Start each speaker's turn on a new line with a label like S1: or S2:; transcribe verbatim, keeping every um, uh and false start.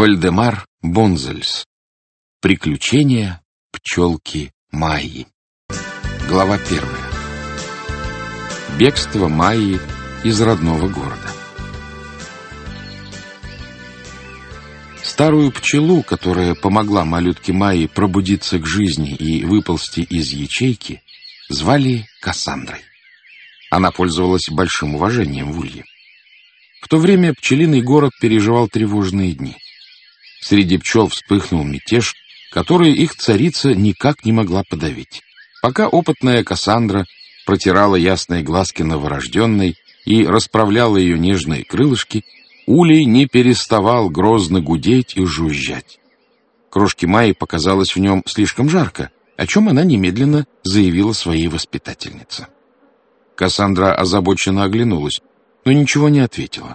S1: Вальдемар Бонзельс. Приключения пчелки Майи. Глава первая. Бегство Майи из родного города. Старую пчелу, которая помогла малютке Майи пробудиться к жизни и выползти из ячейки, звали Кассандрой. Она пользовалась большим уважением в улье. В то время пчелиный город переживал тревожные дни. Среди пчел вспыхнул мятеж, который их царица никак не могла подавить. Пока опытная Кассандра протирала ясные глазки новорожденной и расправляла ее нежные крылышки, улей не переставал грозно гудеть и жужжать. Крошке Майи показалось в нем слишком жарко, о чем она немедленно заявила своей воспитательнице. Кассандра озабоченно оглянулась, но ничего не ответила.